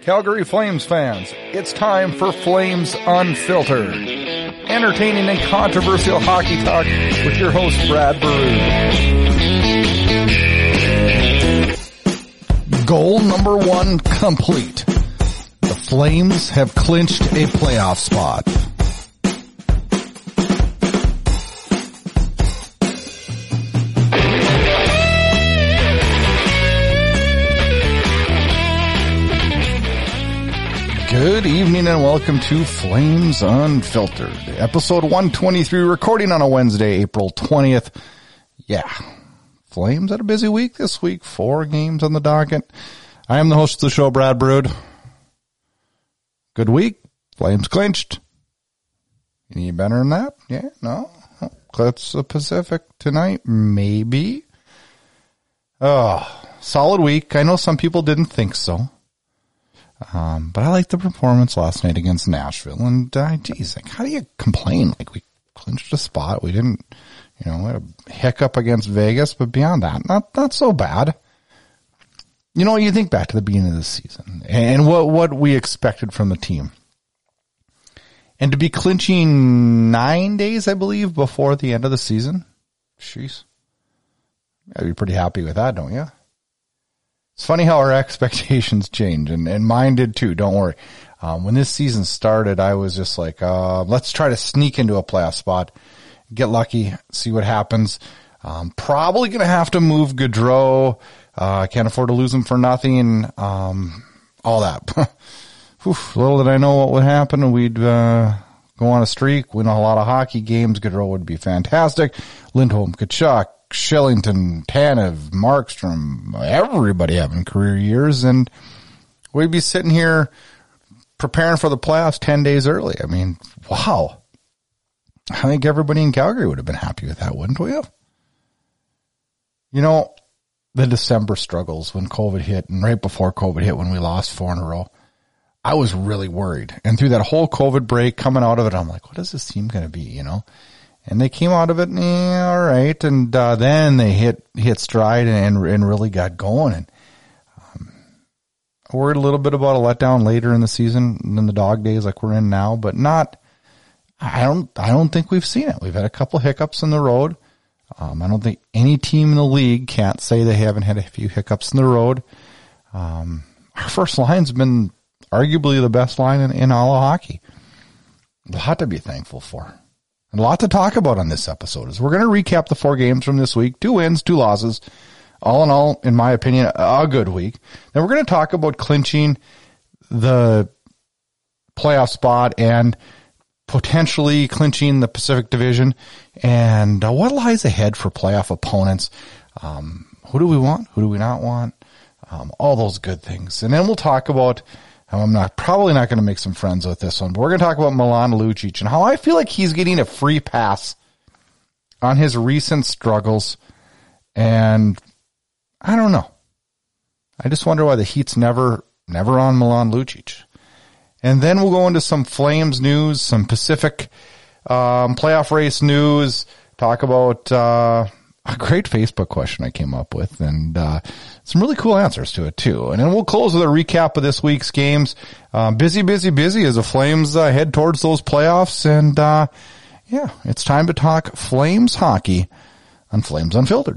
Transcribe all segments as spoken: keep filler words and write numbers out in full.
Calgary Flames fans, it's time for Flames Unfiltered. Entertaining and controversial hockey talk with your host, Brad Baroud. Goal number one complete. The Flames have clinched a playoff spot. Good evening and welcome to Flames Unfiltered, episode one twenty-three, recording on a Wednesday, April twentieth. Yeah, Flames had a busy week this week, four games on the docket. I am the host of the show, Brad Baroud. Good week, Flames clinched. You need better than that? Yeah, no? Eclipse the Pacific tonight? Maybe. Oh, solid week. I know some people didn't think so. Um, but I liked the performance last night against Nashville, and, uh, geez, like, how do you complain? Like, we clinched a spot. We didn't, you know, we had a hiccup against Vegas, but beyond that, not, not so bad. You know, you think back to the beginning of the season and what, what we expected from the team. And to be clinching nine days, I believe, before the end of the season. Jeez. I'd be pretty happy with that, don't you? It's funny how our expectations change, and, and mine did too, don't worry. Um, when this season started, I was just like, uh, let's try to sneak into a playoff spot, get lucky, see what happens. Um, probably going to have to move Gaudreau. Uh, can't afford to lose him for nothing. Um, all that. Whew, little did I know what would happen. We'd uh, go on a streak, win a lot of hockey games. Gaudreau would be fantastic. Lindholm, Tkachuk, Shillington, Tanev, Markstrom, everybody having career years, and we'd be sitting here preparing for the playoffs ten days early. I mean, wow. I think everybody in Calgary would have been happy with that, wouldn't we have? You know, the December struggles when COVID hit, and right before COVID hit when we lost four in a row, I was really worried. And through that whole COVID break, coming out of it, I'm like, what is this team going to be, you know? And they came out of it, eh, all right, and uh, then they hit hit stride and and really got going. And um, I worried a little bit about a letdown later in the season than the dog days like we're in now, but not. I don't. I don't think we've seen it. We've had a couple hiccups in the road. Um, I don't think any team in the league can't say they haven't had a few hiccups in the road. Um, our first line's been arguably the best line in, in all of hockey. A lot to be thankful for. And a lot to talk about on this episode is we're going to recap the four games from this week, two wins, two losses. All in all, in my opinion, a good week. Then we're going to talk about clinching the playoff spot and potentially clinching the Pacific Division and uh, what lies ahead for playoff opponents. Um, who do we want? Who do we not want? Um, all those good things. And then we'll talk about I'm not probably not going to make some friends with this one, but we're going to talk about Milan Lucic and how I feel like he's getting a free pass on his recent struggles. And I don't know. I just wonder why the Heat's never, never on Milan Lucic. And then we'll go into some Flames news, some Pacific um, playoff race news, talk about uh, a great Facebook question I came up with, and uh, some really cool answers to it too. And then we'll close with a recap of this week's games. Uh, busy, busy, busy as the Flames uh, head towards those playoffs. And uh, yeah, it's time to talk Flames hockey on Flames Unfiltered.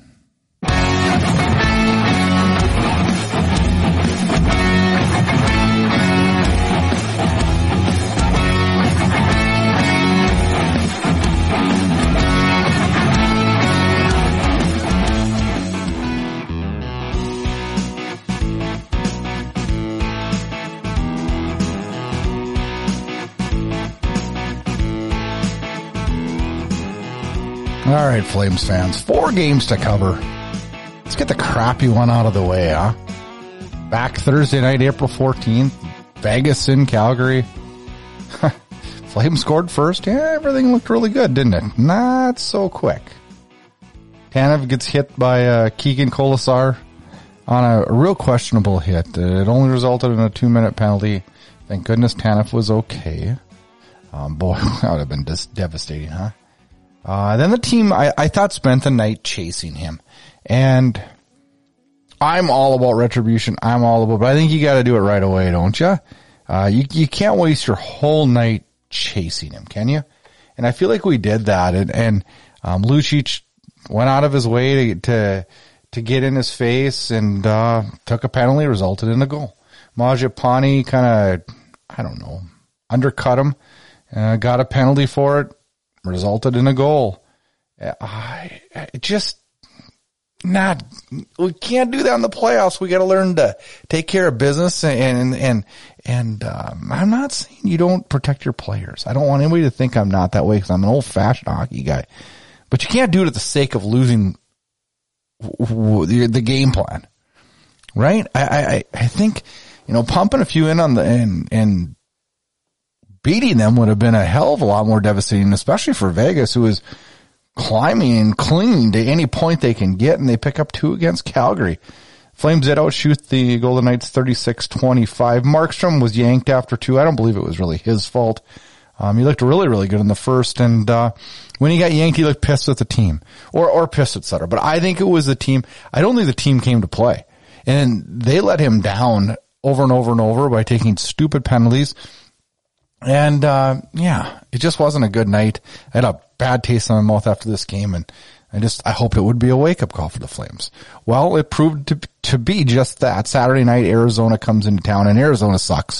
All right, Flames fans, four games to cover. Let's get the crappy one out of the way, huh? Back Thursday night, April fourteenth, Vegas in Calgary. Flames scored first. Yeah, everything looked really good, didn't it? Not so quick. Tanev gets hit by uh, Keegan Colasar on a, a real questionable hit. It only resulted in a two-minute penalty. Thank goodness Tanev was okay. Um, boy, that would have been just devastating, huh? Uh, then the team, I, I thought, spent the night chasing him. And I'm all about retribution. I'm all about, but I think you got to do it right away, don't you? Uh, you, you can't waste your whole night chasing him, can you? And I feel like we did that. And, and, um, Lucic went out of his way to, to, to get in his face and, uh, took a penalty, resulted in a goal. Mangiapane kind of, I don't know, undercut him, uh, got a penalty for it, resulted in a goal. I, I just, not, we can't do that in the playoffs. We got to learn to take care of business, and, and, and, um, I'm not saying you don't protect your players. I don't want anybody to think I'm not that way, because I'm an old fashioned hockey guy, but you can't do it at the sake of losing the, the game plan, right? I, I, I think, you know, pumping a few in on the, and, and beating them would have been a hell of a lot more devastating, especially for Vegas, who is climbing and clinging to any point they can get, and they pick up two against Calgary. Flames did outshoot the Golden Knights thirty-six twenty-five. Markstrom was yanked after two. I don't believe it was really his fault. Um, he looked really, really good in the first, and uh when he got yanked, he looked pissed at the team, or or pissed at Sutter. But I think it was the team. I don't think the team came to play, and they let him down over and over and over by taking stupid penalties. And, uh, yeah, it just wasn't a good night. I had a bad taste in my mouth after this game, and I just, I hope it would be a wake-up call for the Flames. Well, it proved to, to be just that. Saturday night, Arizona comes into town, and Arizona sucks.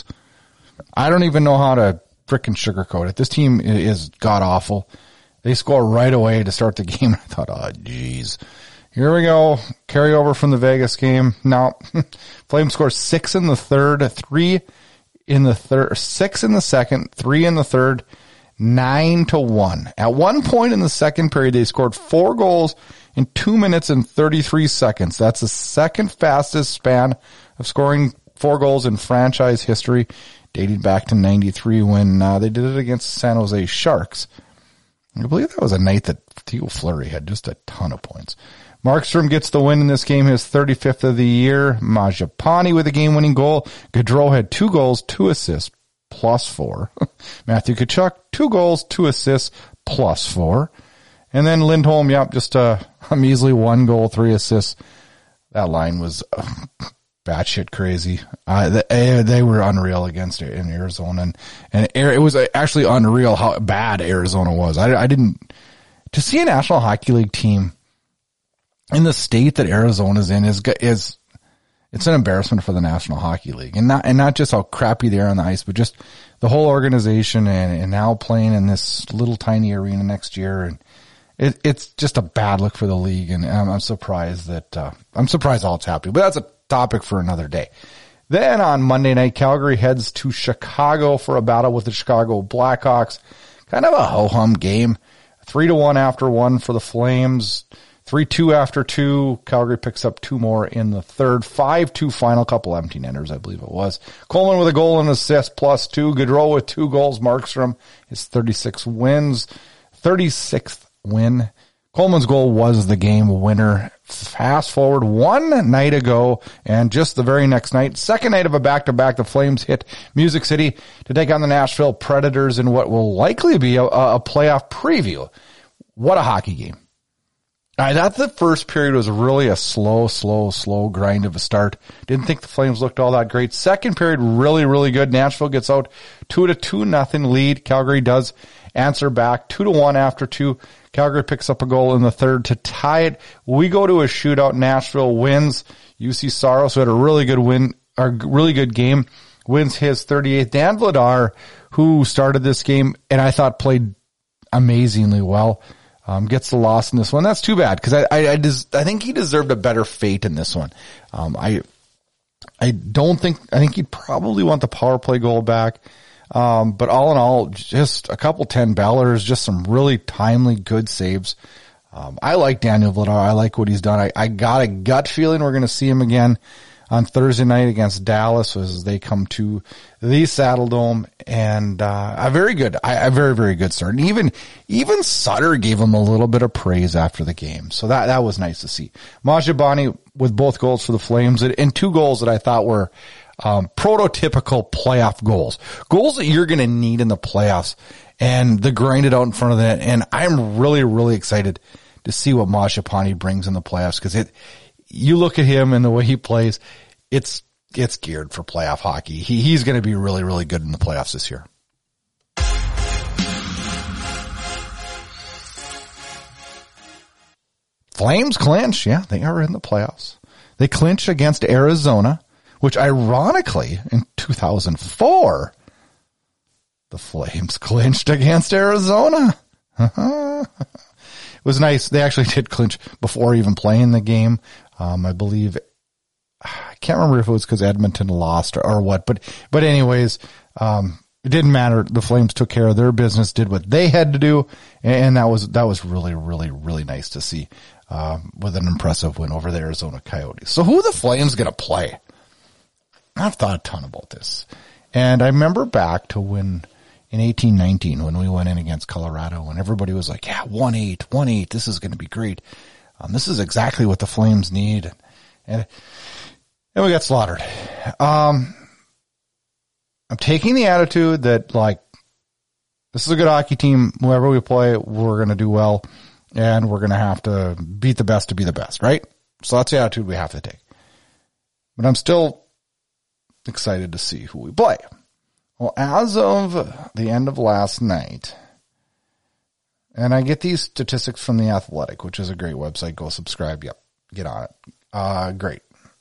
I don't even know how to frickin' sugarcoat it. This team is god-awful. They score right away to start the game. I thought, oh, geez. Here we go. Carryover from the Vegas game. Now, Flames score six in the third, three in the third, six in the second, three in the third, nine to one. At one point in the second period, they scored four goals in two minutes and thirty-three seconds. That's the second fastest span of scoring four goals in franchise history, dating back to ninety-three when uh, they did it against San Jose Sharks. I believe that was a night that Theo Fleury had just a ton of points. Markstrom gets the win in this game, his thirty-fifth of the year. Mangiapane with a game-winning goal. Gaudreau had two goals, two assists, plus four. Matthew Tkachuk, two goals, two assists, plus four. And then Lindholm, yep, just a, a measly one goal, three assists. That line was uh, batshit crazy. Uh, they, they were unreal against it in Arizona. And, and it was actually unreal how bad Arizona was. I, I didn't, to see a National Hockey League team in the state that Arizona's in is, is, it's an embarrassment for the National Hockey League, and not, and not just how crappy they are on the ice, but just the whole organization, and, and now playing in this little tiny arena next year. And it, it's just a bad look for the league. And I'm, I'm surprised that, uh, I'm surprised all it's happening, but that's a topic for another day. Then on Monday night, Calgary heads to Chicago for a battle with the Chicago Blackhawks. Kind of a ho-hum game. Three to one after one for the Flames. three two after two. Calgary picks up two more in the third. five two final, couple empty netters, I believe it was. Coleman with a goal and assist, plus two. Gaudreau with two goals. Markstrom, his thirty-six wins. thirty-sixth win. Coleman's goal was the game winner. Fast forward one night ago, and just the very next night, second night of a back-to-back, the Flames hit Music City to take on the Nashville Predators in what will likely be a, a playoff preview. What a hockey game. I thought the first period was really a slow, slow, slow grind of a start. Didn't think the Flames looked all that great. Second period, really, really good. Nashville gets out two to two nothing lead. Calgary does answer back two to one after two. Calgary picks up a goal in the third to tie it. We go to a shootout. Nashville wins. U C Saros, who had a really good win, a really good game, wins his thirty-eighth. Dan Vladar, who started this game and I thought played amazingly well, Um, gets the loss in this one. That's too bad, because I, I, I, des- I think he deserved a better fate in this one. Um, I, I don't think, I think he'd probably want the power play goal back. Um, but all in all, just a couple ten ballers, just some really timely, good saves. Um, I like Daniel Vladar. I like what he's done. I, I got a gut feeling we're going to see him again on Thursday night against Dallas as they come to the Saddle Dome, and uh, a very good, a very, very good start. And even, even Sutter gave him a little bit of praise after the game. So that, that was nice to see. Mangiapane with both goals for the Flames, and two goals that I thought were, um, prototypical playoff goals. Goals that you're going to need in the playoffs, and the grinded out in front of that. And I'm really, really excited to see what Mangiapane brings in the playoffs, because it, you look at him and the way he plays, it's, it's geared for playoff hockey. He, he's going to be really, really good in the playoffs this year. Flames clinch. Yeah, they are in the playoffs. They clinched against Arizona, which ironically in two thousand four, the Flames clinched against Arizona. It was nice. They actually did clinch before even playing the game. Um, I believe, I can't remember if it was because Edmonton lost or, or what, but, but anyways, um, it didn't matter. The Flames took care of their business, did what they had to do. And that was, that was really, really, really nice to see, um, with an impressive win over the Arizona Coyotes. So who are the Flames going to play? I've thought a ton about this. And I remember back to when, in eighteen nineteen, when we went in against Colorado, and everybody was like, yeah, one eight, one eight, this is going to be great. Um, this is exactly what the Flames need. And, and we got slaughtered. Um, I'm taking the attitude that, like, this is a good hockey team. Whoever we play, we're going to do well, and we're going to have to beat the best to be the best, right? So that's the attitude we have to take. But I'm still excited to see who we play. Well, as of the end of last night, and I get these statistics from The Athletic, which is a great website. Go subscribe. Yep. Get on it. Uh, great.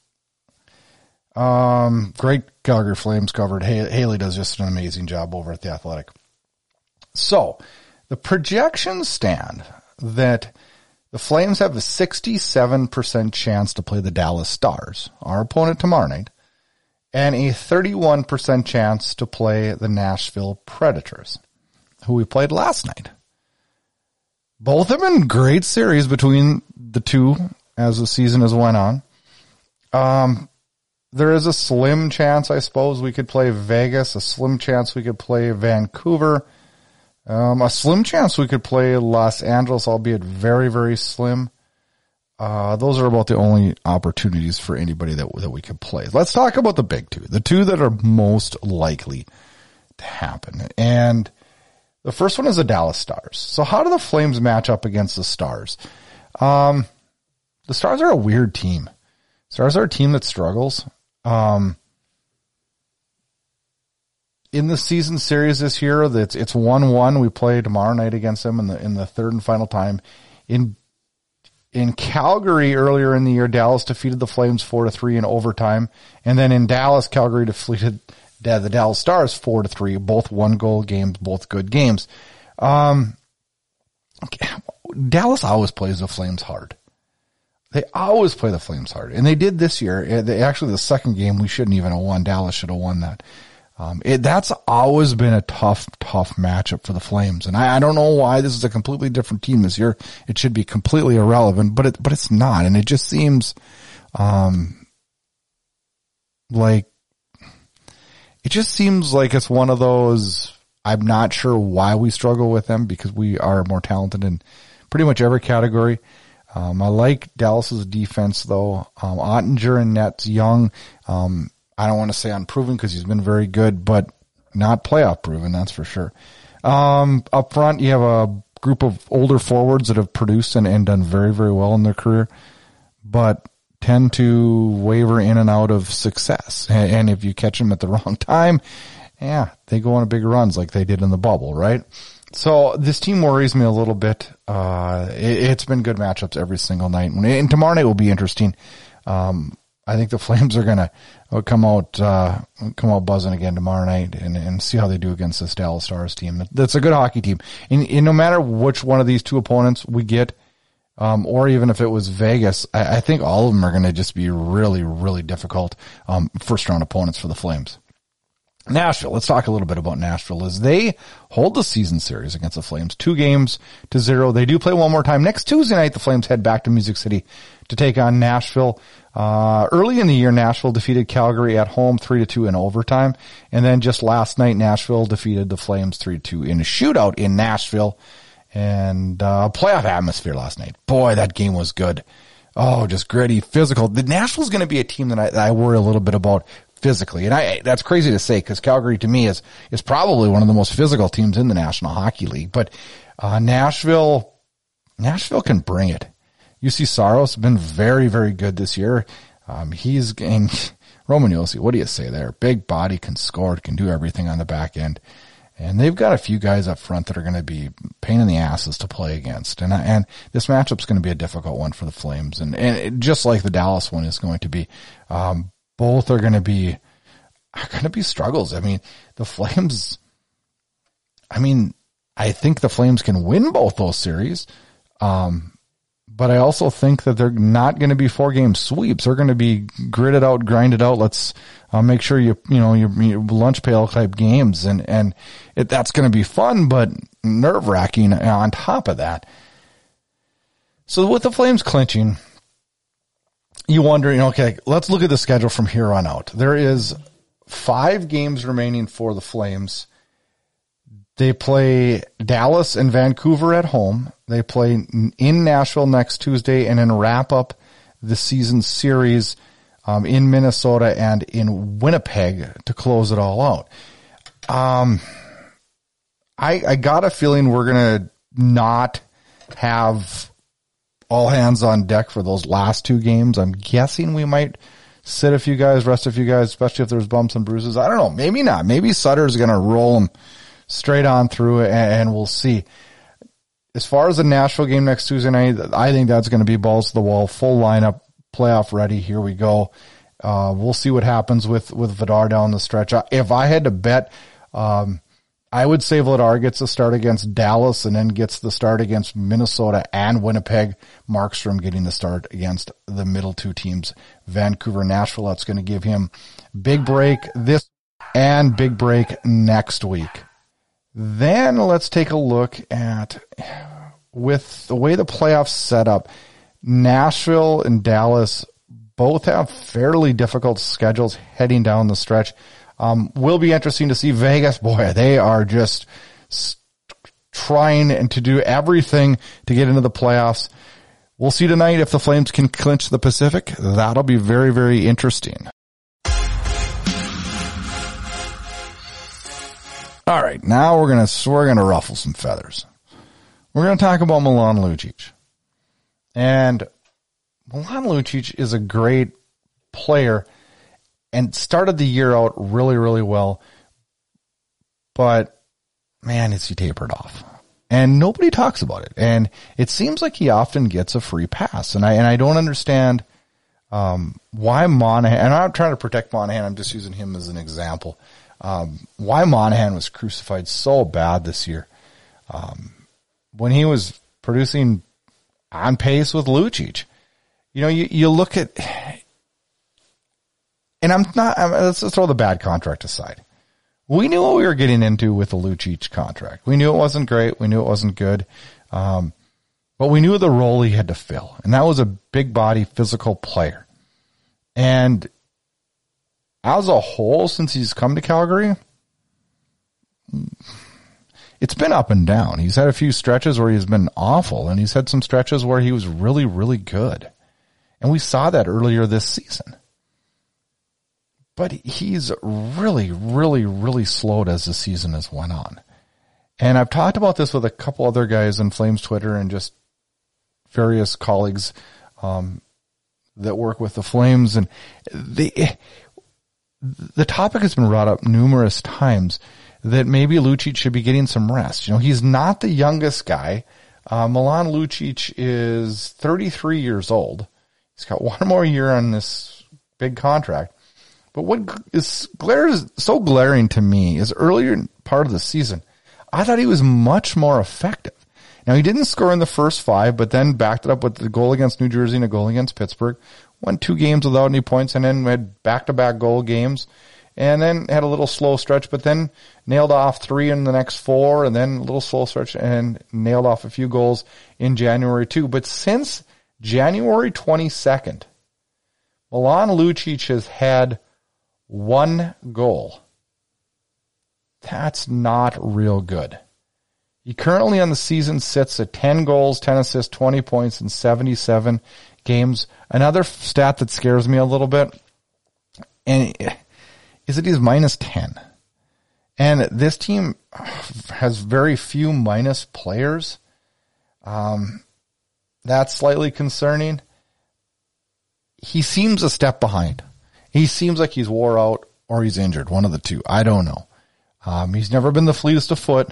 Um, great Calgary Flames covered. Haley, Haley does just an amazing job over at The Athletic. So the projections stand that the Flames have a sixty-seven percent chance to play the Dallas Stars, our opponent tomorrow night, and a thirty-one percent chance to play the Nashville Predators, who we played last night. Both have been great series between the two as the season has went on. Um, there is a slim chance, I suppose, we could play Vegas, a slim chance we could play Vancouver, um, a slim chance we could play Los Angeles, albeit very, very slim. Uh, those are about the only opportunities for anybody that, that we could play. Let's talk about the big two, the two that are most likely to happen. And the first one is the Dallas Stars. So how do the Flames match up against the Stars? Um, the Stars are a weird team. Stars are a team that struggles. Um, in the season series this year, it's, it's one one. We play tomorrow night against them in the, in the third and final time. In In Calgary earlier in the year, Dallas defeated the Flames four to three in overtime. And then in Dallas, Calgary defeated the Dallas Stars four to three, both one goal games, both good games. Um, Dallas always plays the Flames hard. They always play the Flames hard. And they did this year. They, actually, the second game, we shouldn't even have won. Dallas should have won that. Um, it, that's always been a tough, tough matchup for the Flames. And I, I don't know why this is a completely different team this year. It should be completely irrelevant, but it, but it's not. And it just seems, um, like, it just seems like it's one of those, I'm not sure why we struggle with them because we are more talented in pretty much every category. Um, I like Dallas's defense though. Um, Ottinger and Net's young. Um, I don't want to say unproven because he's been very good, but not playoff proven, that's for sure. Um, up front, you have a group of older forwards that have produced and, and done very, very well in their career, but tend to waver in and out of success. And, and if you catch them at the wrong time, yeah, they go on big runs like they did in the bubble, right? So this team worries me a little bit. Uh, it, it's been good matchups every single night. And tomorrow night will be interesting. Um, I think the Flames are going to come out, uh, come out buzzing again tomorrow night and, and see how they do against this Dallas Stars team. That's a good hockey team. And, and no matter which one of these two opponents we get, um, or even if it was Vegas, I, I think all of them are going to just be really, really difficult, um, first round opponents for the Flames. Nashville. Let's talk a little bit about Nashville as they hold the season series against the Flames, two games to zero. They do play one more time. Next Tuesday night, the Flames head back to Music City to take on Nashville. Uh, early in the year, Nashville defeated Calgary at home three to two in overtime. And then just last night, Nashville defeated the Flames three to two in a shootout in Nashville and, uh, playoff atmosphere last night. Boy, that game was good. Oh, just gritty, physical. The Nashville's going to be a team that I, that I worry a little bit about physically. And I, that's crazy to say because Calgary to me is, is probably one of the most physical teams in the National Hockey League. But, uh, Nashville, Nashville can bring it. U C Saros has been very, very good this year. Um, he's getting Roman Josi. What do you say there? Big body, can score, can do everything on the back end. And they've got a few guys up front that are going to be pain in the asses to play against. And, and this matchup's going to be a difficult one for the Flames. And, and it, just like the Dallas one is going to be, um, both are going to be, are going to be struggles. I mean, the Flames, I mean, I think the Flames can win both those series. Um, but I also think that they're not going to be four game sweeps. They're going to be gritted out, grinded out. Let's uh, make sure you, you know, your, your lunch pail type games. And, and it, that's going to be fun, but nerve wracking on top of that. So with the Flames clinching, you wonder, you know, okay, let's look at the schedule from here on out. There is five games remaining for the Flames. They play Dallas and Vancouver at home. They play in Nashville next Tuesday and then wrap up the season series um, in Minnesota and in Winnipeg to close it all out. Um, I, I got a feeling we're going to not have all hands on deck for those last two games. I'm guessing we might sit a few guys, rest a few guys, especially if there's bumps and bruises. I don't know. Maybe not. Maybe Sutter's going to roll them straight on through it, and we'll see. As far as the Nashville game next Tuesday night, I think that's going to be balls to the wall, full lineup, playoff ready. Here we go. Uh, we'll see what happens with, with Vladar down the stretch. If I had to bet, um, I would say Vladar gets the start against Dallas and then gets the start against Minnesota and Winnipeg. Markstrom getting the start against the middle two teams, Vancouver, Nashville. That's going to give him big break this and big break next week. Then let's take a look at, with the way the playoffs set up, Nashville and Dallas both have fairly difficult schedules heading down the stretch. Um, will be interesting to see Vegas. Boy, they are just trying and to do everything to get into the playoffs. We'll see tonight if the Flames can clinch the Pacific. That'll be very, very interesting. All right, now we're gonna we're gonna ruffle some feathers. We're gonna talk about Milan Lucic, and Milan Lucic is a great player, and started the year out really, really well. But man, is he tapered off, and nobody talks about it. And it seems like he often gets a free pass, and I and I don't understand um, why Monahan. And I'm not trying to protect Monahan. I'm just using him as an example. Um, why Monahan was crucified so bad this year, um, when he was producing on pace with Lucic. You know, you, you look at, and I'm not, I'm, let's, let's throw the bad contract aside. We knew what we were getting into with the Lucic contract. We knew it wasn't great. We knew it wasn't good. Um, but we knew the role he had to fill, and that was a big body physical player. And as a whole, since he's come to Calgary, it's been up and down. He's had a few stretches where he's been awful, and he's had some stretches where he was really, really good. And we saw that earlier this season. But he's really, really, really slowed as the season has went on. And I've talked about this with a couple other guys in Flames Twitter and just various colleagues um, that work with the Flames, and they... The topic has been brought up numerous times that maybe Lucic should be getting some rest. You know, he's not the youngest guy. Uh, Milan Lucic is thirty-three years old. He's got one more year on this big contract. But what is glares so glaring to me is earlier part of the season, I thought he was much more effective. Now, he didn't score in the first five, but then backed it up with the goal against New Jersey and a goal against Pittsburgh. Won two games without any points, and then had back-to-back goal games, and then had a little slow stretch, but then nailed off three in the next four, and then a little slow stretch, and nailed off a few goals in January too. But since January twenty-second, Milan Lucic has had one goal. That's not real good. He currently on the season sits at ten goals, ten assists, twenty points in seventy-seven games. Another stat that scares me a little bit and is that he's minus ten. And this team has very few minus players. Um, that's slightly concerning. He seems a step behind. He seems like he's wore out or he's injured, one of the two. I don't know. Um, he's never been the fleetest of foot,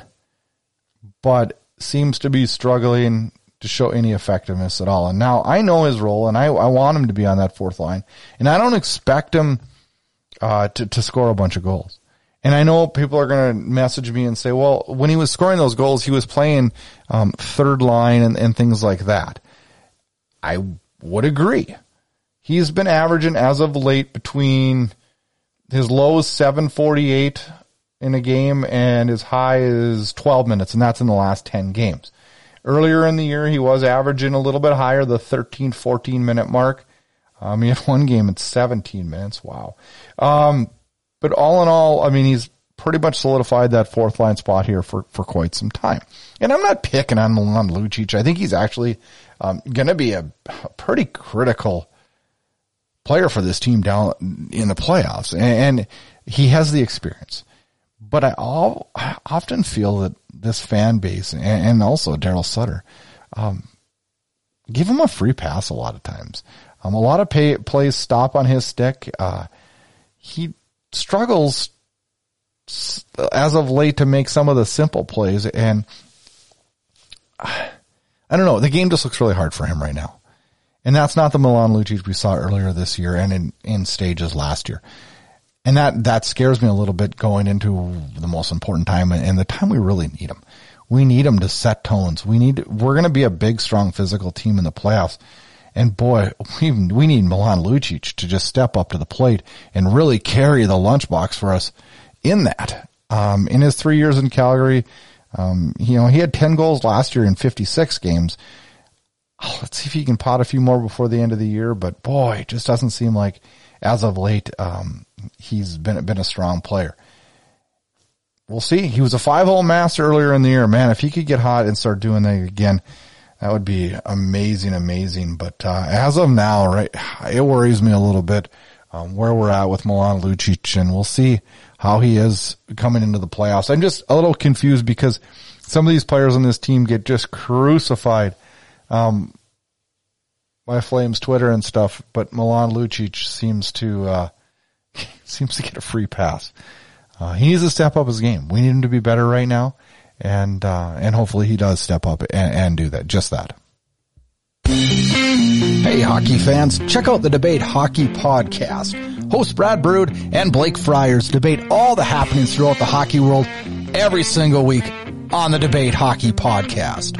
but seems to be struggling to show any effectiveness at all. And now I know his role, and I, I want him to be on that fourth line, and I don't expect him uh, to, to score a bunch of goals. And I know people are going to message me and say, well, when he was scoring those goals, he was playing um, third line and, and things like that. I would agree. He's been averaging as of late between his low is seven forty-eight in a game and his high is twelve minutes, and that's in the last ten games. Earlier in the year, he was averaging a little bit higher, the thirteen, fourteen minute mark. Um, he had one game at seventeen minutes. Wow. Um, but all in all, I mean, he's pretty much solidified that fourth line spot here for, for quite some time. And I'm not picking on Milan Lucic. I think he's actually um, going to be a, a pretty critical player for this team down in the playoffs. And, and he has the experience. But I, all, I often feel that this fan base and, and also Daryl Sutter, um, give him a free pass a lot of times. Um, a lot of pay, plays stop on his stick. Uh, he struggles as of late to make some of the simple plays. And I don't know, the game just looks really hard for him right now. And that's not the Milan Lucic we saw earlier this year and in, in stages last year. And that, that scares me a little bit going into the most important time and the time we really need him. We need him to set tones. We need, we're going to be a big, strong physical team in the playoffs. And boy, we, we need Milan Lucic to just step up to the plate and really carry the lunchbox for us in that. Um, in his three years in Calgary, um, you know, he had ten goals last year in fifty-six games. Oh, let's see if he can pot a few more before the end of the year. But boy, it just doesn't seem like as of late, um, he's been, been a strong player. We'll see. He was a five-hole master earlier in the year. Man, if he could get hot and start doing that again, that would be amazing, amazing. But, uh, as of now, right, it worries me a little bit, um, where we're at with Milan Lucic, and we'll see how he is coming into the playoffs. I'm just a little confused because some of these players on this team get just crucified, um, by Flames Twitter and stuff, but Milan Lucic seems to, uh, seems to get a free pass. Uh, he needs to step up his game. We need him to be better right now. And, uh, and hopefully he does step up and, and do that, just that. Hey, hockey fans, check out the Debate Hockey Podcast. Hosts Brad Brood and Blake Friars debate all the happenings throughout the hockey world every single week on the Debate Hockey Podcast.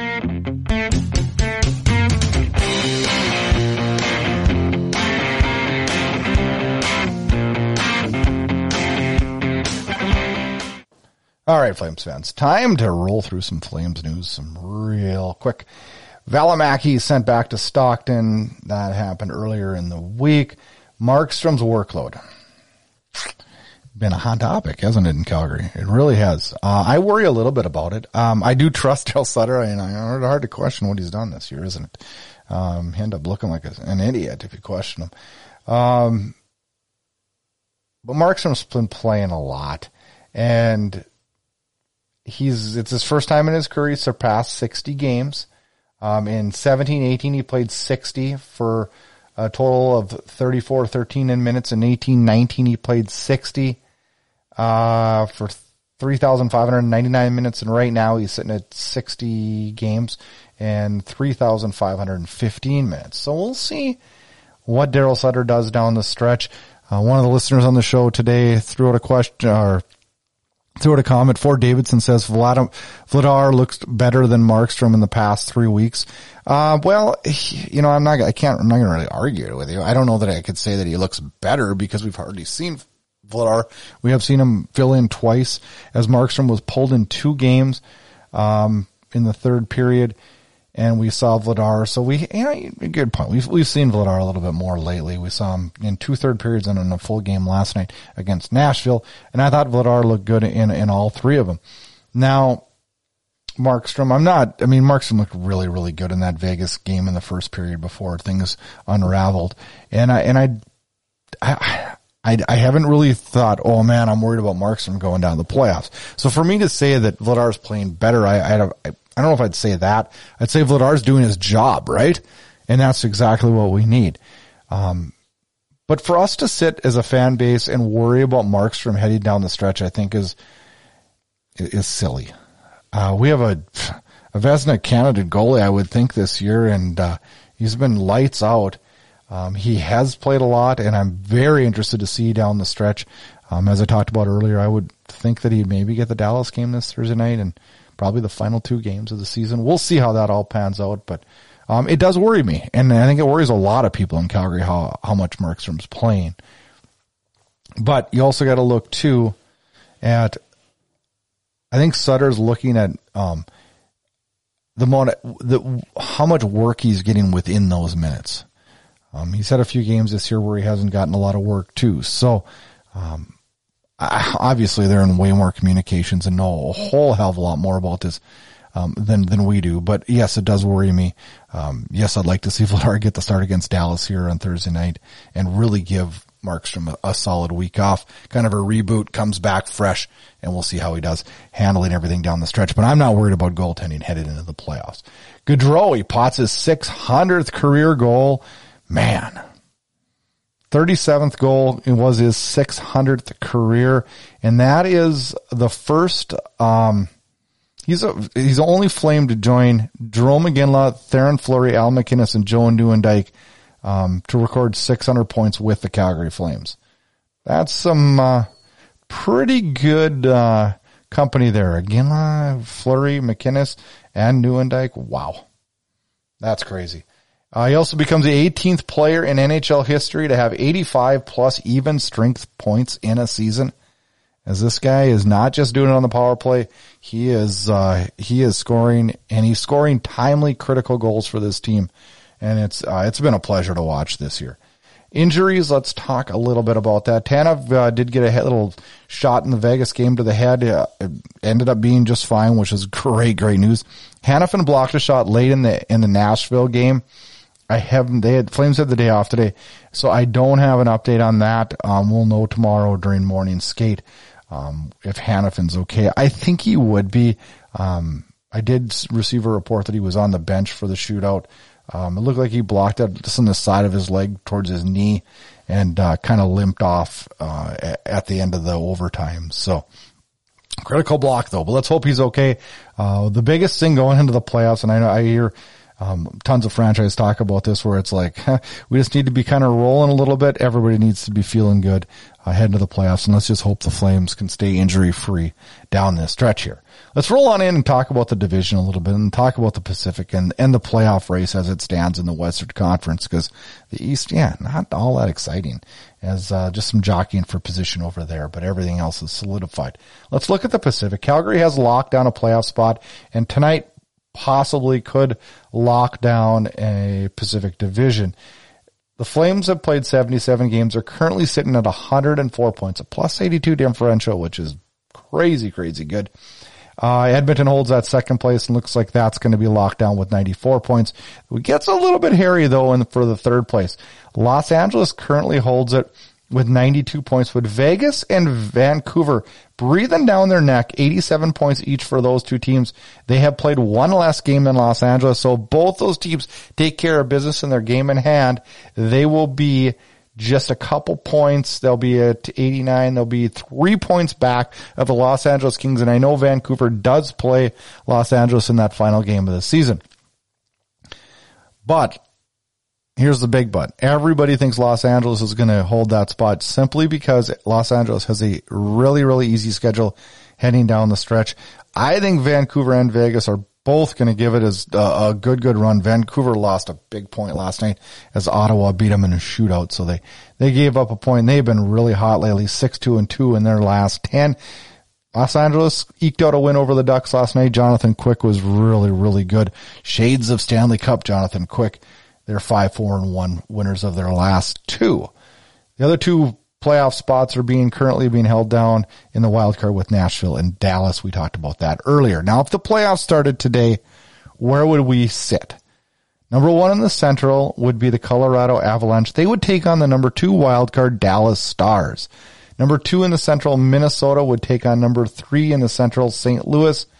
All right, Flames fans, time to roll through some Flames news, some real quick. Valimaki sent back to Stockton. That happened earlier in the week. Markstrom's workload. Been a hot topic, hasn't it, in Calgary? It really has. Uh, I worry a little bit about it. Um, I do trust Daryl Sutter, and I it's hard to question what he's done this year, isn't it? Um, he ended up looking like a, an idiot if you question him. Um, but Markstrom's been playing a lot, and He's, it's his first time in his career he surpassed sixty games. Um, in seventeen eighteen, he played sixty for a total of thirty-four thirteen in minutes. In eighteen nineteen, he played sixty, uh, for three thousand five hundred ninety-nine minutes. And right now he's sitting at sixty games and three thousand five hundred fifteen minutes. So we'll see what Daryl Sutter does down the stretch. Uh, one of the listeners on the show today threw out a question, or threw out a comment. Ford Davidson says Vlad, Vladar looks better than Markstrom in the past three weeks. Uh, well, you know, I'm not, I can't, I'm not going to really argue with you. I don't know that I could say that he looks better because we've already seen Vladar. We have seen him fill in twice as Markstrom was pulled in two games, um, in the third period. And we saw Vladar. So we, you know, good point. We've, we've seen Vladar a little bit more lately. We saw him in two third periods and in a full game last night against Nashville. And I thought Vladar looked good in, in all three of them. Now, Markstrom, I'm not, I mean, Markstrom looked really, really good in that Vegas game in the first period before things unraveled. And I, and I, I, I, I haven't really thought, oh man, I'm worried about Markstrom going down the playoffs. So for me to say that Vladar's playing better, I, I, I I don't know if I'd say that. I'd say Vladar's doing his job, right? And that's exactly what we need. Um, but for us to sit as a fan base and worry about Markstrom heading down the stretch, I think is, is silly. Uh, we have a, a Vezina candidate goalie, I would think, this year, and, uh, he's been lights out. Um, he has played a lot, and I'm very interested to see down the stretch. Um, as I talked about earlier, I would think that he'd maybe get the Dallas game this Thursday night and probably the final two games of the season. We'll see how that all pans out, but um, it does worry me, and I think it worries a lot of people in Calgary how how much Markstrom's playing. But you also got to look too at, I think Sutter's looking at um, the, amount of, the how much work he's getting within those minutes. Um, he's had a few games this year where he hasn't gotten a lot of work too, so. Um, Obviously, they're in way more communications and know a whole hell of a lot more about this um, than than we do. But yes, it does worry me. Um, yes, I'd like to see Vladar get the start against Dallas here on Thursday night and really give Markstrom a, a solid week off, kind of a reboot, comes back fresh, and we'll see how he does handling everything down the stretch. But I'm not worried about goaltending headed into the playoffs. Gaudreau, he pots his six hundredth career goal. Man. thirty-seventh goal, it was his six hundredth career, and that is the first, um, he's a, he's the only Flame to join Jerome McGinley, Theoren Fleury, Al MacInnis, and Joe Nieuwendyk, um, to record six hundred points with the Calgary Flames. That's some, uh, pretty good, uh, company there. McGinley, Fleury, MacInnis, and Nieuwendyk. Wow. That's crazy. Uh, he also becomes the eighteenth player in N H L history to have eighty-five plus even strength points in a season. As this guy is not just doing it on the power play, he is, uh, he is scoring, and he's scoring timely critical goals for this team. And it's, uh, it's been a pleasure to watch this year. Injuries, let's talk a little bit about that. Tanev, uh, did get a little shot in the Vegas game to the head. Uh, it ended up being just fine, which is great, great news. Hanifin blocked a shot late in the, in the Nashville game. I haven't, they had, Flames had the day off today, so I don't have an update on that. Um, we'll know tomorrow during morning skate, um, if Hanifin's okay. I think he would be. Um, I did receive a report that he was on the bench for the shootout. Um, it looked like he blocked it just on the side of his leg towards his knee and, uh, kind of limped off, uh, at, at the end of the overtime. So, critical block though, but let's hope he's okay. Uh, the biggest thing going into the playoffs, and I know I hear, Um, tons of franchise talk about this where it's like, huh, we just need to be kind of rolling a little bit. Everybody needs to be feeling good uh, heading to the playoffs, and let's just hope the Flames can stay injury free down this stretch here. Let's roll on in and talk about the division a little bit and talk about the Pacific and, and the playoff race as it stands in the Western Conference, because the East, yeah, not all that exciting as uh, just some jockeying for position over there, but everything else is solidified. Let's look at the Pacific. Calgary has locked down a playoff spot, and tonight possibly could lock down a Pacific division. The Flames have played seventy-seven games. They're currently sitting at one hundred four points, a plus eighty-two differential, which is crazy, crazy good. Uh, Edmonton holds that second place and looks like that's going to be locked down with ninety-four points. It gets a little bit hairy though in, for the third place. Los Angeles currently holds it with ninety-two points, with Vegas and Vancouver breathing down their neck, eighty-seven points each for those two teams. They have played one less game than Los Angeles, so both those teams take care of business in their game in hand. They will be just a couple points. They'll be at eighty-nine. They'll be three points back of the Los Angeles Kings, and I know Vancouver does play Los Angeles in that final game of the season. But here's the big but. Everybody thinks Los Angeles is going to hold that spot simply because Los Angeles has a really, really easy schedule heading down the stretch. I think Vancouver and Vegas are both going to give it as a, a good, good run. Vancouver lost a big point last night as Ottawa beat them in a shootout, so they, they gave up a point. They've been really hot lately, six two and two in their last ten. Los Angeles eked out a win over the Ducks last night. Jonathan Quick was really, really good. Shades of Stanley Cup, Jonathan Quick. They're five, four, and one winners of their last two. The other two playoff spots are being currently being held down in the wild card with Nashville and Dallas. We talked about that earlier. Now, if the playoffs started today, where would we sit? Number one in the Central would be the Colorado Avalanche. They would take on the number two wild card Dallas Stars. Number two in the Central, Minnesota would take on number three in the Central, Saint Louis.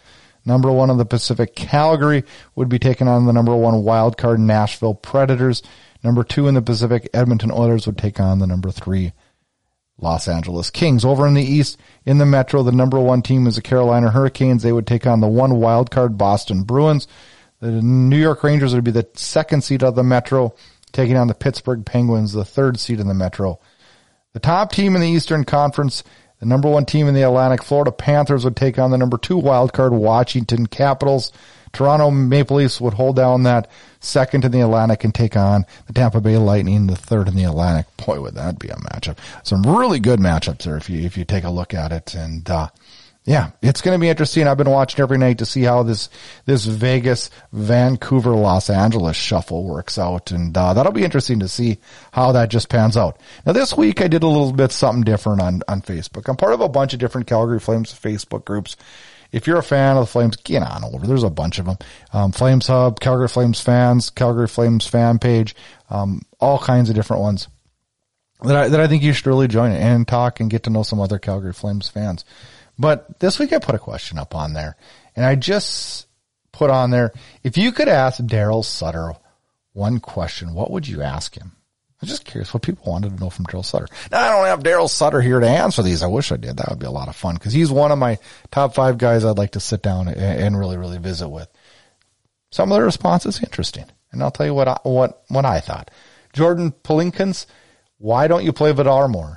Number one in the Pacific, Calgary, would be taking on the number one wild card Nashville Predators. Number two in the Pacific, Edmonton Oilers, would take on the number three Los Angeles Kings. Over in the East, in the Metro, the number one team is the Carolina Hurricanes. They would take on the one wild card Boston Bruins. The New York Rangers would be the second seed of the Metro, taking on the Pittsburgh Penguins, the third seed in the Metro. The top team in the Eastern Conference, the number one team in the Atlantic, Florida Panthers, would take on the number two wild card Washington Capitals. Toronto Maple Leafs would hold down that second in the Atlantic and take on the Tampa Bay Lightning, the third in the Atlantic. Boy, would that be a matchup. Some really good matchups there if you if you take a look at it. And uh yeah, it's going to be interesting. I've been watching every night to see how this this Vegas, Vancouver, Los Angeles shuffle works out. And uh that'll be interesting to see how that just pans out. Now, this week I did a little bit something different on, on Facebook. I'm part of a bunch of different Calgary Flames Facebook groups. If you're a fan of the Flames, get on over. There's a bunch of them. Um, Flames Hub, Calgary Flames Fans, Calgary Flames Fan Page, um, all kinds of different ones that I, that I think you should really join and talk and get to know some other Calgary Flames fans. But this week I put a question up on there, and I just put on there, if you could ask Daryl Sutter one question, what would you ask him? I'm just curious what people wanted to know from Daryl Sutter. Now, I don't have Daryl Sutter here to answer these. I wish I did. That would be a lot of fun because he's one of my top five guys I'd like to sit down and really, really visit with. Some of the responses interesting, and I'll tell you what I, what what I thought. Jordan Polinkins, why don't you play Vidar more?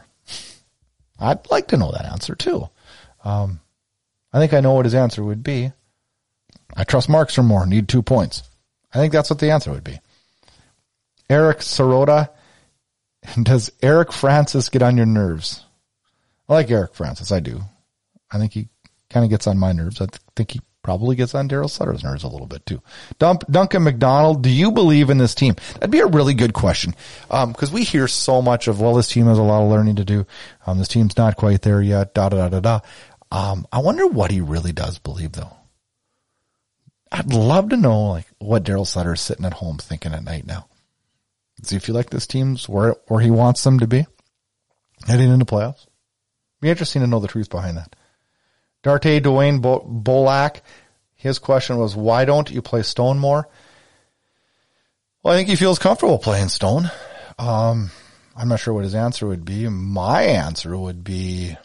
I'd like to know that answer too. Um, I think I know what his answer would be. I trust Markstrom more. Need two points. I think that's what the answer would be. Eric Sirota. Does Eric Francis get on your nerves? I like Eric Francis. I do. I think he kind of gets on my nerves. I th- think he probably gets on Daryl Sutter's nerves a little bit too. Dump, Duncan McDonald, do you believe in this team? That'd be a really good question. Um, cause we hear so much of, well, this team has a lot of learning to do. Um, this team's not quite there yet. Da, da, da, da, da. Um, I wonder what he really does believe though. I'd love to know like what Daryl Sutter is sitting at home thinking at night now. Does he feel like this team's where, where he wants them to be heading into playoffs? Be interesting to know the truth behind that. Darte Dwayne Bo- Bolak, his question was, why don't you play Stone more? Well, I think he feels comfortable playing Stone. Um, I'm not sure what his answer would be. My answer would be,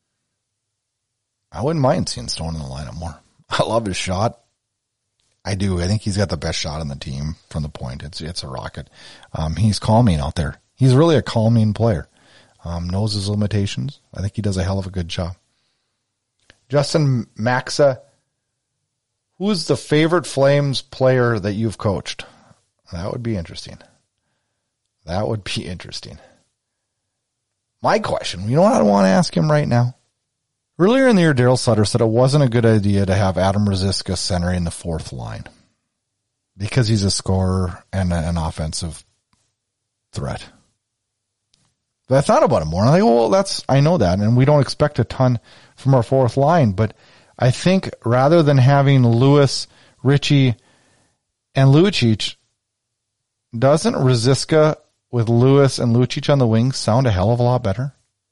I wouldn't mind seeing Stone in the lineup more. I love his shot. I do. I think he's got the best shot on the team from the point. It's it's a rocket. Um, he's calming out there. He's really a calming player. Um, knows his limitations. I think he does a hell of a good job. Justin Maxa, who is the favorite Flames player that you've coached? That would be interesting. That would be interesting. My question, you know what I want to ask him right now? Earlier in the year, Daryl Sutter said it wasn't a good idea to have Adam Ruzicka centering the fourth line because he's a scorer and an offensive threat. But I thought about it more, and I go, well, that's, I know that, and we don't expect a ton from our fourth line, but I think rather than having Lewis, Ritchie, and Lucic, doesn't Ruzicka with Lewis and Lucic on the wings sound a hell of a lot better?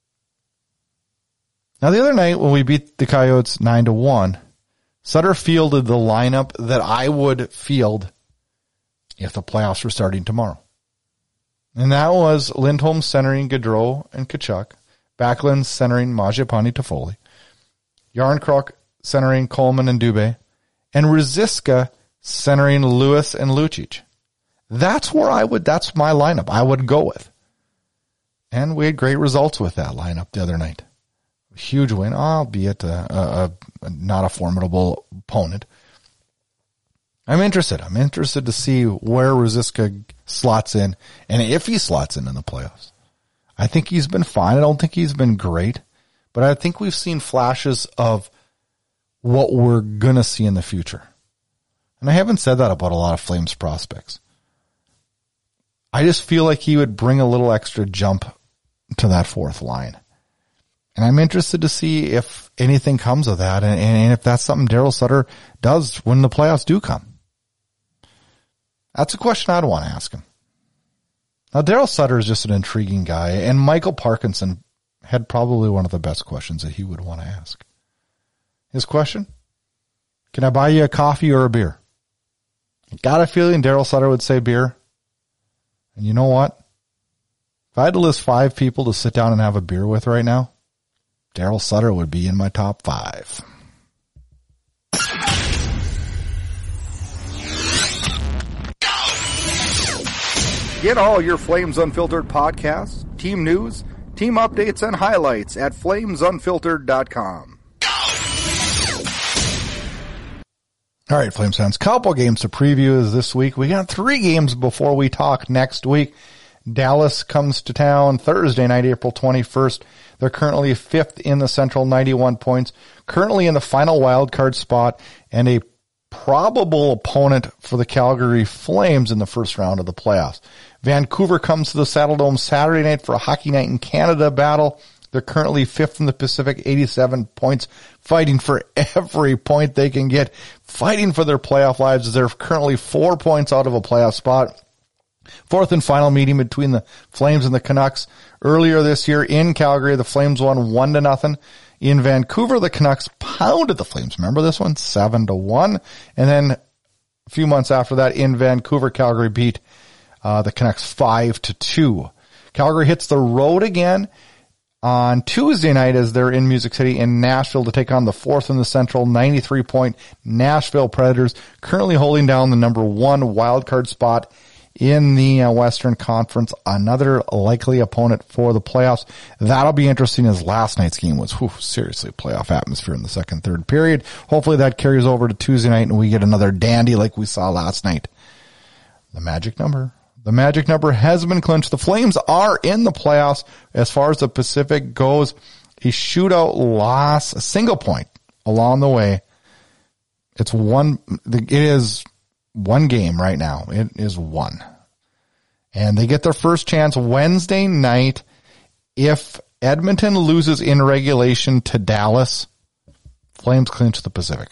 Now, the other night when we beat the Coyotes nine to one, Sutter fielded the lineup that I would field if the playoffs were starting tomorrow. And that was Lindholm centering Gaudreau and Tkachuk, Backlund centering Mangiapane Toffoli, Yarncroc centering Coleman and Dubé, and Ruzicka centering Lewis and Lucic. That's where I would, that's my lineup I would go with. And we had great results with that lineup the other night. Huge win, albeit a, a, a not a formidable opponent. I'm interested. I'm interested to see where Ruzicka slots in and if he slots in in the playoffs. I think he's been fine. I don't think he's been great, but I think we've seen flashes of what we're going to see in the future. And I haven't said that about a lot of Flames prospects. I just feel like he would bring a little extra jump to that fourth line. And I'm interested to see if anything comes of that and, and if that's something Daryl Sutter does when the playoffs do come. That's a question I'd want to ask him. Now, Daryl Sutter is just an intriguing guy, and Michael Parkinson had probably one of the best questions that he would want to ask. His question? Can I buy you a coffee or a beer? Got a feeling Daryl Sutter would say beer. And you know what? If I had to list five people to sit down and have a beer with right now, Daryl Sutter would be in my top five. Get all your Flames Unfiltered podcasts, team news, team updates, and highlights at flames unfiltered dot com. All right, Flames fans, couple games to preview this week. We got three games before we talk next week. Dallas comes to town Thursday night, April twenty-first. They're currently fifth in the Central, ninety-one points, currently in the final wild card spot, and a probable opponent for the Calgary Flames in the first round of the playoffs. Vancouver comes to the Saddledome Saturday night for a Hockey Night in Canada battle. They're currently fifth in the Pacific, eighty-seven points, fighting for every point they can get, fighting for their playoff lives as they're currently four points out of a playoff spot. Fourth and final meeting between the Flames and the Canucks. Earlier this year in Calgary, the Flames won one to nothing. In Vancouver, the Canucks pounded the Flames. Remember this one? Seven to one. And then a few months after that in Vancouver, Calgary beat uh, the Canucks five to two. Calgary hits the road again on Tuesday night as they're in Music City in Nashville to take on the fourth in the Central, ninety-three point Nashville Predators, currently holding down the number one wildcard spot in the uh, Western Conference. Another likely opponent for the playoffs. That'll be interesting as last night's game was whew, seriously playoff atmosphere in the second, third period. Hopefully that carries over to Tuesday night and we get another dandy like we saw last night. The magic number. The magic number has been clinched. The Flames are in the playoffs as far as the Pacific goes. A shootout loss, a single point along the way. It's one, it is one game right now. It is one. And they get their first chance Wednesday night. If Edmonton loses in regulation to Dallas, Flames clinch the Pacific.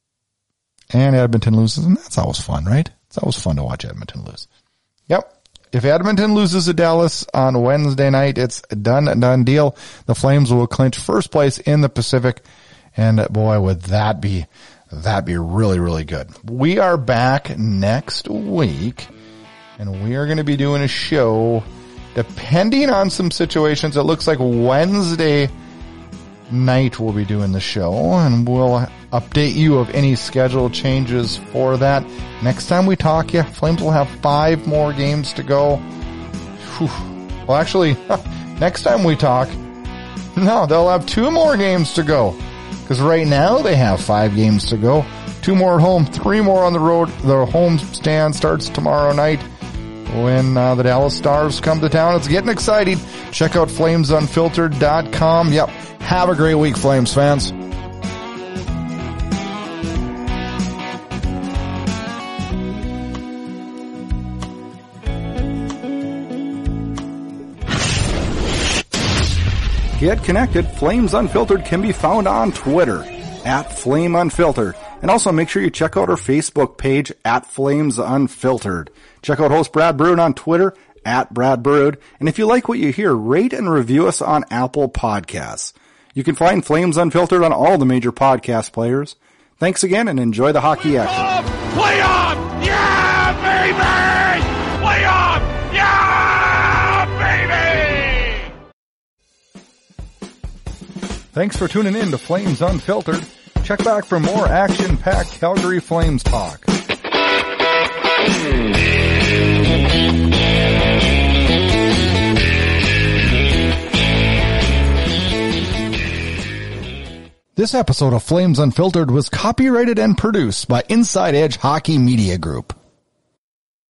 And Edmonton loses, and that's always fun, right? It's always fun to watch Edmonton lose. Yep. If Edmonton loses to Dallas on Wednesday night, it's a done, done deal. The Flames will clinch first place in the Pacific. And boy, would that be, that'd be really, really good. We are back next week and we are going to be doing a show depending on some situations. It looks like Wednesday night we'll be doing the show and we'll update you of any schedule changes for that. Next time we talk, yeah, Flames will have five more games to go. Whew. Well, actually, next time we talk, no, they'll have two more games to go. Because right now they have five games to go. Two more at home, three more on the road. The home stand starts tomorrow night when uh, the Dallas Stars come to town. It's getting exciting. Check out flames unfiltered dot com. Yep. Have a great week, Flames fans. Get connected. Flames Unfiltered can be found on Twitter at Flame Unfiltered. And also make sure you check out our Facebook page at Flames Unfiltered. Check out host Brad Brood on Twitter at Brad Brood. And if you like what you hear, rate and review us on Apple Podcasts. You can find Flames Unfiltered on all the major podcast players. Thanks again and enjoy the hockey action. Play on! Yeah, baby! Play on! Yeah, baby! Thanks for tuning in to Flames Unfiltered. Check back for more action-packed Calgary Flames talk. This episode of Flames Unfiltered was copyrighted and produced by Inside Edge Hockey Media Group.